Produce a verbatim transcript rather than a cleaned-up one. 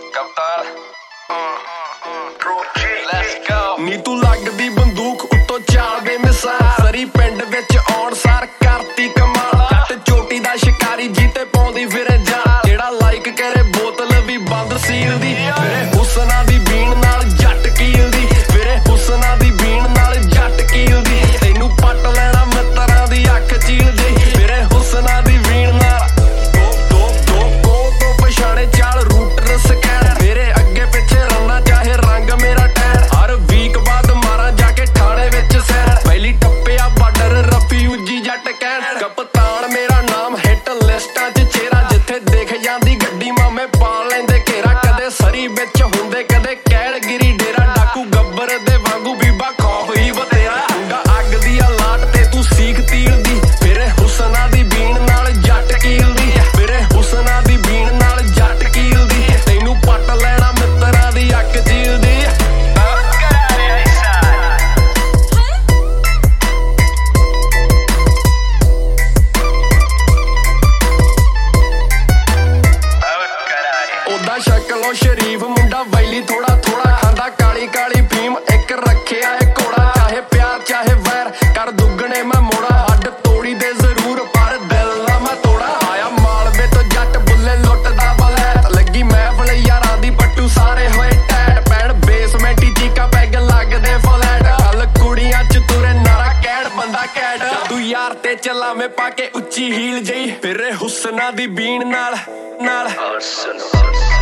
ਕਪਤਾਨ let's go ਨੀ ਤੂੰ ਲੱਗਦੀ ਬੰਦੂਕ ਉੱਤੋਂ ਚਾਲਦੇ ਮਿਸਾਲ ਸਰੀ ਪਿੰਡ ਵਿੱਚ ਆਉਣ ਸਾਰ ਕਰਤੀ ਕਮਾਲ ਕੱਟ ਚੋਟੀ ਦਾ ਸ਼ਿਕਾਰੀ ਜੀਤੇ ਪਾਉਂਦੀ ਫਿਰੇ ਜਾ ਜਿਹੜਾ ਲਾਈਕ ਕਰੇ ਬੋਤਲ ਵੀ ਬੰਦ ਸੀਲ ਦੀ ਮੇਰੇ ਹੁਸਨਾ ਦੀ ਬੀਣ ਨਾਲ ਜੱਟ ਕੀਲਦੀ ਮੇਰੇ ਹੁਸਨਾ ਦੀ ਬੀਣ ਨਾਲ ਜੱਟ ਕੀਲਦੀ ਤੈਨੂੰ ਪੱਟ ਲੈਣਾ ਮਿੱਤਰਾਂ ਦੀ ਅੱਖ ਚੀਲਦੀ ਮੇਰੇ ਹੁਸਨਾ ਦੀ ਬੀਣ ਨਾਲ ਦੋ ਦੋ ਦੋ ਕੋ ਤੋਂ ਪਛਾਣੇ ਚਾਲ ਰੂਟਰ ਸਕੈਨ ਮੇਰੇ ਅੱਗੇ ਪਿੱਛੇ ਰੰਨਾ ਚਾਹੇ ਰੰਗ ਮੇਰਾ ਟੈਰ ਹਰ ਵੀਕ ਬਾਅਦ ਮਾਰਾਂ ਜਾ ਕੇ ਥਾਣੇ ਵਿੱਚ ਸੈਰ ਪਹਿਲੀ ਟੱਪਿਆ ਬਾਰਡਰ ਰਫਿਊਜੀ ਜੱਟ ਕਹਿਣ ਕਪਤਾਨ ਮੇਰਾ ਨਾਮ ਹਿੱਟ ਲਿਸਟਾਂ 'ਚ ਚਿਹਰਾ ਜਿੱਥੇ ਦਿਖ ਜਾਂਦੀ ਗੱਡੀ ਮਾਮੇ ਪਾ ਲੈਂਦੇ ਘੇਰਾ ਕਦੇ ਸਰੀ ਵਿੱਚ ਹੁੰਦੇ ਕਦੇ ਕੈਲਗਿਰੀ ਡੇਰਾ ਡਾਕੂ ਗੱਬਰ ਦੇ ਵਾਂਗੂ ਬੀਬਾ ਖੌਫ ਹੀ ਬਤੇਰਾ ਮੁੰਡਾ ਅੱਗ ਦੀ ਆ ਲਾਟ ਤੇ ਤੂੰ ਸੀਖ ਤੀਰ ਦੀ ਮੇਰੇ ਹੁਸਨਾ ਦੀ ਬੀਣ ਨਾਲ ਜੱਟ ਕੀਲਦੀ ਮੇਰੇ ਹੁਸਨਾ ਦੀ ਬੀਣ ਨਾਲ ਜੱਟ ਕੀਲਦੀ ਤੈਨੂੰ ਪੱਟ ਲੈਣਾ ਮਿੱਤਰਾਂ ਦੀ ਅੱਖ ਚੀਲਦੀ ਉਦਾਂ ਸ਼ਕਲੋਂ ਸ਼ਰੀਫ ਮੁੰਡਾ ਵੈਲੀ ਥੋੜਾ ਥੋੜਾ ਖਾਂਦਾ ਕਾਲੀ ਕਾਲੀ ਫੀਮ ਇੱਕ ਰੱਖਿਆ ਏ ਘੋੜਾ ਚਾਹੇ ਪਿਆਰ ਚਾਹੇ ਵੈਰ ਕਰ ਦੁੱਗਣੇ ਮੈਂ ਮੋੜਾ ਹੱਡ ਤੋੜੀ ਦੇ ਜ਼ਰੂਰ ਪਰ ਦਿਲ ਦਾ ਮੈਂ ਤੋੜਾ ਆਇਆ ਮਾਲਵੇ ਤੋਂ ਜੱਟ ਬੁੱਲੇ ਲੁੱਟਦਾ ਬਲੈਤ ਲੱਗੀ ਮਹਿਫਲ ਯਾਰਾਂ ਦੀ ਪੱਟੂ ਸਾਰੇ ਹੋਏ ਟੈਟ ਪੈਣ ਬੇਸਮੈਂਟ ਹੀ ਚੀਕਾ ਪੈਗ ਲੱਗਦੇ ਫਲੈਟ ਗੱਲ ਕੁੜੀਆਂ ਚ ਤੁਰੇ ਨਾਰਾ ਕੈੜ ਬੰਦਾ ਕੈਟ ਤੂੰ ਯਾਰ ਤੇ ਚਲਾਵੇਂ ਪਾ ਕੇ ਉੱਚੀ ਹੀਲ ਜਈ ਫਿਰੇ ਹੁਸਨਾ ਦੀ ਬੀਣ ਨਾਲ ਨਾਲ